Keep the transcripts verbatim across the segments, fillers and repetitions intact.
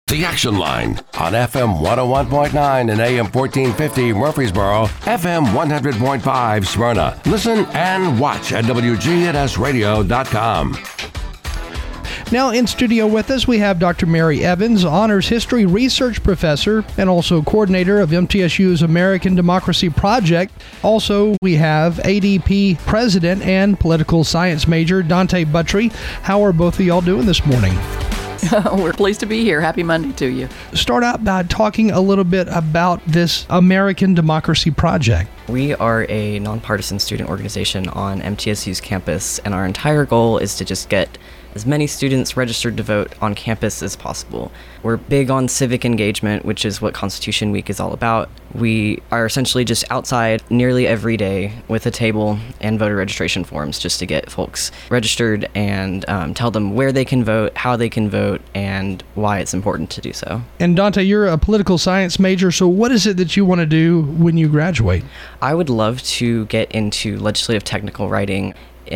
The Action Line on F M one oh one point nine and A M fourteen fifty Murfreesboro, F M one hundred point five Smyrna. Listen and watch at W G N S radio dot com. Now in studio with us, we have Doctor Mary Evans, Honors History Research Professor and also coordinator of M T S U's American Democracy Project. Also, we have A D P President and Political Science Major Dante Buttry. How are both of y'all doing this morning? We're pleased to be here. Happy Monday to you. Start out by talking a little bit about this American Democracy Project. We are a nonpartisan student organization on M T S U's campus, and our entire goal is to just get as many students registered to vote on campus as possible. We're big on civic engagement, which is what Constitution Week is all about. We are essentially just outside nearly every day with a table and voter registration forms just to get folks registered and um, tell them where they can vote, how they can vote, and why it's important to do so. And Dante, you're a political science major, so what is it that you want to do when you graduate? I would love to get into legislative technical writing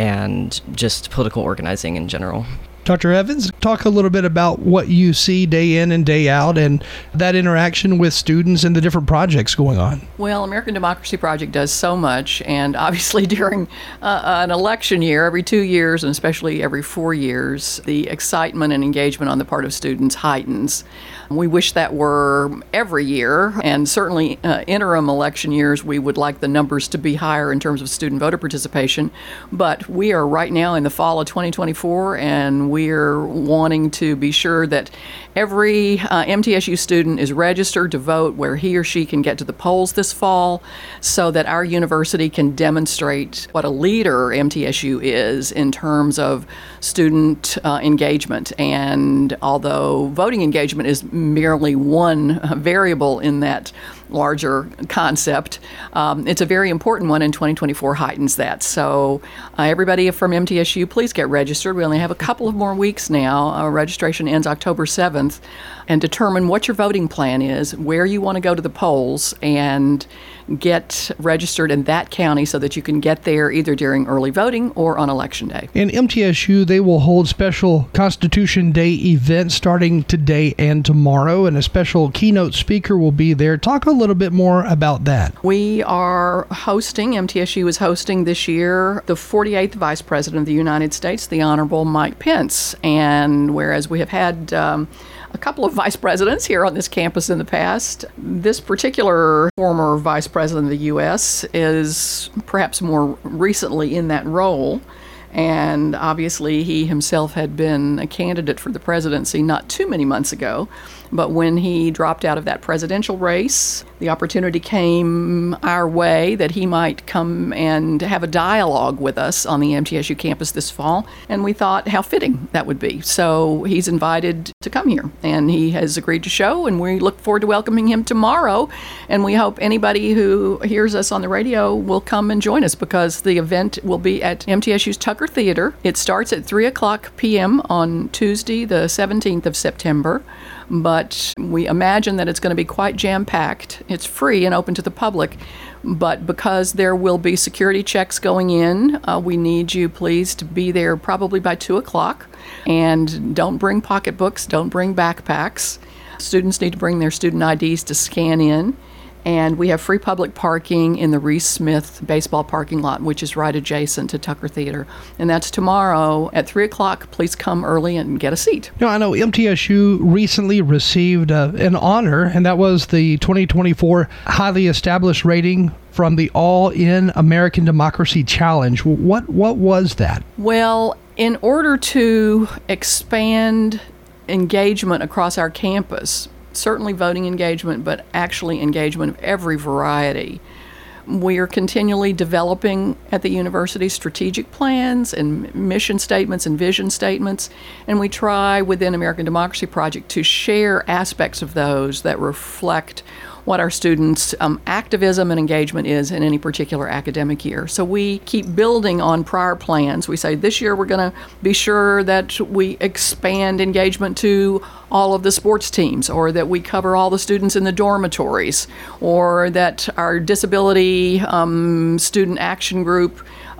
and just political organizing in general. Doctor Evans, talk a little bit about what you see day in and day out and that interaction with students and the different projects going on. Well, American Democracy Project does so much, and obviously during uh, an election year, every two years, and especially every four years, the excitement and engagement on the part of students heightens. We wish that were every year, and certainly uh, interim election years, we would like the numbers to be higher in terms of student voter participation. But we are right now in the fall of twenty twenty-four, and we're wanting to be sure that every uh, M T S U student is registered to vote where he or she can get to the polls this fall, so that our university can demonstrate what a leader M T S U is in terms of student uh, engagement. And although voting engagement is merely one variable in that larger concept, um, it's a very important one, and twenty twenty-four heightens that. So uh, everybody from M T S U, please get registered. We only have a couple of more weeks now. Uh, registration ends October seventh. And determine what your voting plan is, where you want to go to the polls, and get registered in that county so that you can get there either during early voting or on Election Day. In M T S U, they will hold special Constitution Day events starting today and tomorrow, and a special keynote speaker will be there. Talk a little bit more about that. We are hosting, M T S U is hosting this year, the forty-eighth Vice President of the United States, the Honorable Mike Pence. And whereas we have had um, a couple of vice presidents here on this campus in the past, this particular former vice president of the U S is perhaps more recently in that role. And obviously he himself had been a candidate for the presidency not too many months ago. But when he dropped out of that presidential race, the opportunity came our way that he might come and have a dialogue with us on the M T S U campus this fall. And we thought how fitting that would be. So he's invited to come here, and he has agreed to show, and we look forward to welcoming him tomorrow. And we hope anybody who hears us on the radio will come and join us, because the event will be at M T S U's Tucker Theater. It starts at three o'clock p.m. on Tuesday, the seventeenth of September. But we imagine that it's going to be quite jam-packed. It's free and open to the public, but because there will be security checks going in, uh, we need you please to be there probably by two o'clock. And don't bring pocketbooks, don't bring backpacks. Students need to bring their student I Ds to scan in. And we have free public parking in the Reese Smith baseball parking lot, which is right adjacent to Tucker Theater. And that's tomorrow at three o'clock. Please come early and get a seat. Now, I know M T S U recently received uh, an honor, and that was the twenty twenty-four Highly Established Rating from the All-In American Democracy Challenge. What, what was that? Well, in order to expand engagement across our campus, certainly voting engagement, but actually engagement of every variety, we are continually developing at the university strategic plans and mission statements and vision statements, and we try within American Democracy Project to share aspects of those that reflect what our students' um, activism and engagement is in any particular academic year. So we keep building on prior plans. We say this year we're going to be sure that we expand engagement to all of the sports teams, or that we cover all the students in the dormitories, or that our disability um, student action group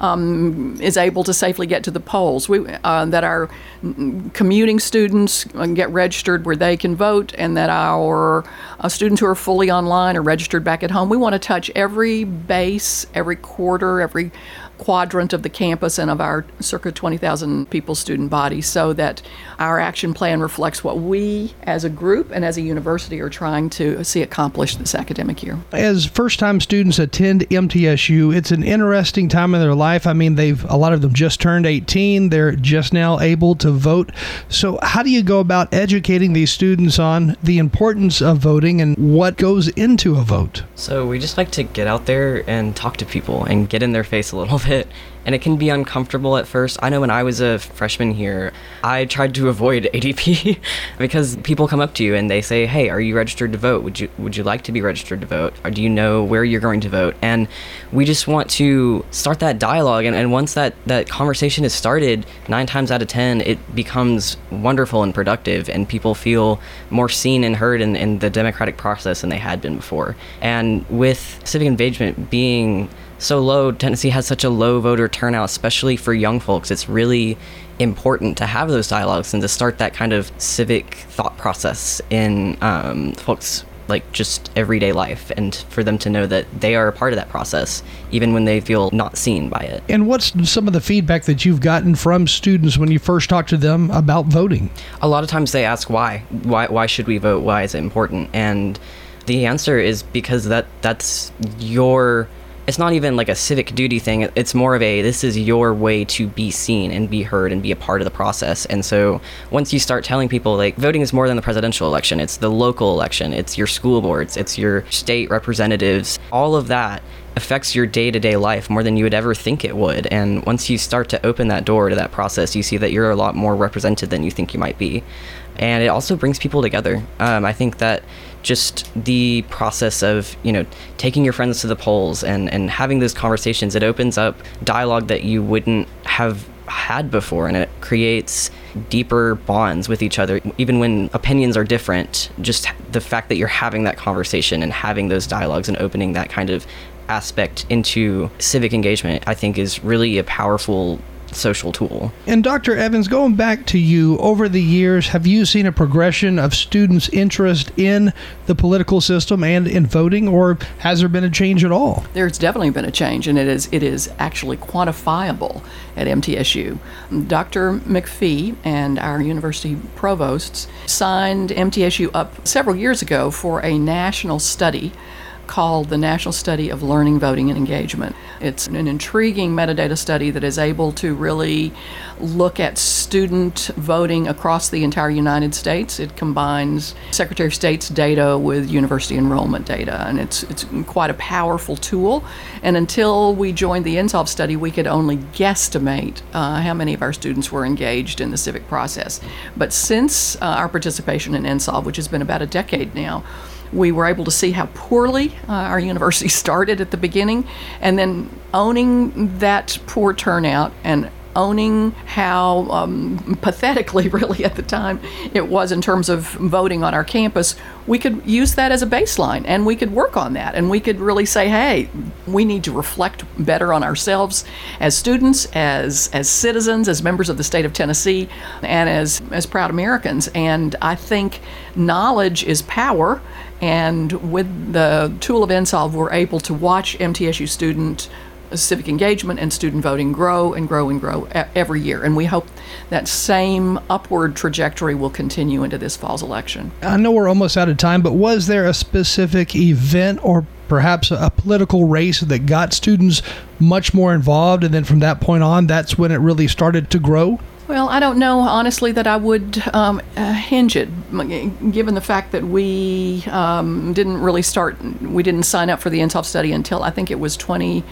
um, is able to safely get to the polls. We, uh, that our commuting students get registered where they can vote, and that our uh, students who are fully online are registered back at home. We want to touch every base, every quarter, every quadrant of the campus and of our circa twenty thousand people student body, so that our action plan reflects what we as a group and as a university are trying to see accomplished this academic year. As first-time students attend M T S U, it's an interesting time in their life. I mean, they've a lot of them just turned eighteen. They're just now able to vote. So how do you go about educating these students on the importance of voting and what goes into a vote? So we just like to get out there and talk to people and get in their face a little bit. And it can be uncomfortable at first. I know when I was a freshman here, I tried to avoid A D P because people come up to you and they say, hey, are you registered to vote? Would you would you like to be registered to vote? Or do you know where you're going to vote? And we just want to start that dialogue. And, and once that, that conversation is started, nine times out of ten, it becomes wonderful and productive. And people feel more seen and heard in, in the democratic process than they had been before. And with civic engagement being so low, Tennessee has such a low voter turnout, especially for young folks. It's really important to have those dialogues and to start that kind of civic thought process in um, folks' like just everyday life, and for them to know that they are a part of that process, even when they feel not seen by it. And what's some of the feedback that you've gotten from students when you first talk to them about voting? A lot of times they ask why. Why, why should we vote? Why is it important? And the answer is because that that's your... It's not even like a civic duty thing. It's more of a, this is your way to be seen and be heard and be a part of the process. And so once you start telling people, like, voting is more than the presidential election, it's the local election, it's your school boards, it's your state representatives, all of that affects your day-to-day life more than you would ever think it would. And once you start to open that door to that process, you see that you're a lot more represented than you think you might be. And it also brings people together. Um, I think that just the process of, you know, taking your friends to the polls and, and having those conversations, it opens up dialogue that you wouldn't have had before, and it creates deeper bonds with each other. Even when opinions are different, just the fact that you're having that conversation and having those dialogues and opening that kind of aspect into civic engagement, I think is really a powerful social tool. And Doctor Evans, going back to you, over the years, have you seen a progression of students' interest in the political system and in voting, or has there been a change at all? There's definitely been a change, and it is it is actually quantifiable at M T S U. Doctor McPhee and our university provosts signed M T S U up several years ago for a national study called the National Study of Learning, Voting, and Engagement. It's an intriguing metadata study that is able to really look at student voting across the entire United States. It combines Secretary of State's data with university enrollment data, and it's it's quite a powerful tool. And until we joined the N S O V study, we could only guesstimate uh, how many of our students were engaged in the civic process. But since uh, our participation in N S O V, which has been about a decade now, we were able to see how poorly uh, our university started at the beginning, and then owning that poor turnout and owning how um, pathetically, really, at the time, it was in terms of voting on our campus, we could use that as a baseline, and we could work on that, and we could really say, hey, we need to reflect better on ourselves as students, as as citizens, as members of the state of Tennessee, and as, as proud Americans. And I think knowledge is power, and with the tool of N S O V, we're able to watch M T S U student civic engagement and student voting grow and grow and grow every year. And we hope that same upward trajectory will continue into this fall's election. I know we're almost out of time, but was there a specific event or perhaps a political race that got students much more involved, and then from that point on, that's when it really started to grow? Well, I don't know, honestly, that I would um, uh, hinge it, given the fact that we um, didn't really start, we didn't sign up for the N S O V study until I think it was twenty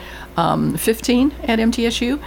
fifteen at M T S U.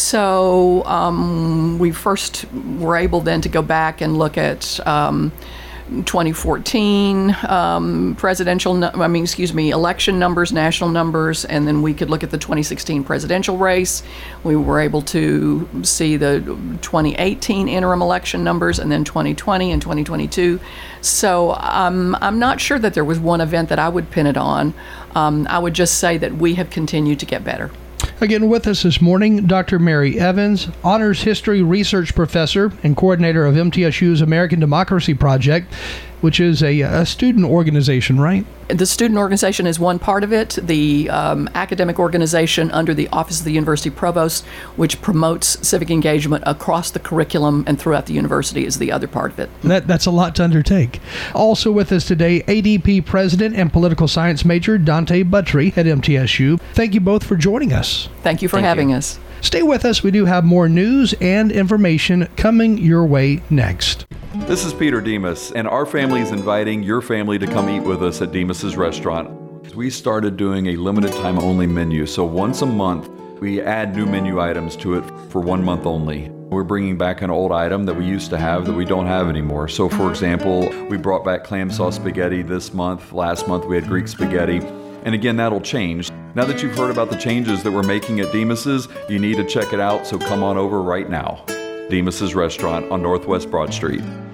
So um, we first were able then to go back and look at um, twenty fourteen um, presidential, I mean, excuse me, election numbers, national numbers, and then we could look at the twenty sixteen presidential race. We were able to see the twenty eighteen interim election numbers, and then twenty twenty and twenty twenty-two. So um, I'm not sure that there was one event that I would pin it on. Um, I would just say that we have continued to get better. Again, with us this morning, Doctor Mary Evans, Honors History Research Professor and Coordinator of M T S U's American Democracy Project, which is a, a student organization, right? The student organization is one part of it. The um, academic organization under the Office of the University Provost, which promotes civic engagement across the curriculum and throughout the university, is the other part of it. That, that's a lot to undertake. Also with us today, A D P President and Political Science Major Dante Buttry at M T S U. Thank you both for joining us. Thank you for Thank having you. us. Stay with us. We do have more news and information coming your way next. This is Peter Demas, and our family is inviting your family to come eat with us at Demas's Restaurant. We started doing a limited time only menu, so once a month we add new menu items to it for one month only. We're bringing back an old item that we used to have that we don't have anymore. So for example, we brought back clam sauce spaghetti this month. Last month we had Greek spaghetti. And again, that'll change. Now that you've heard about the changes that we're making at Demas's, you need to check it out, so come on over right now. Demas's Restaurant on Northwest Broad Street.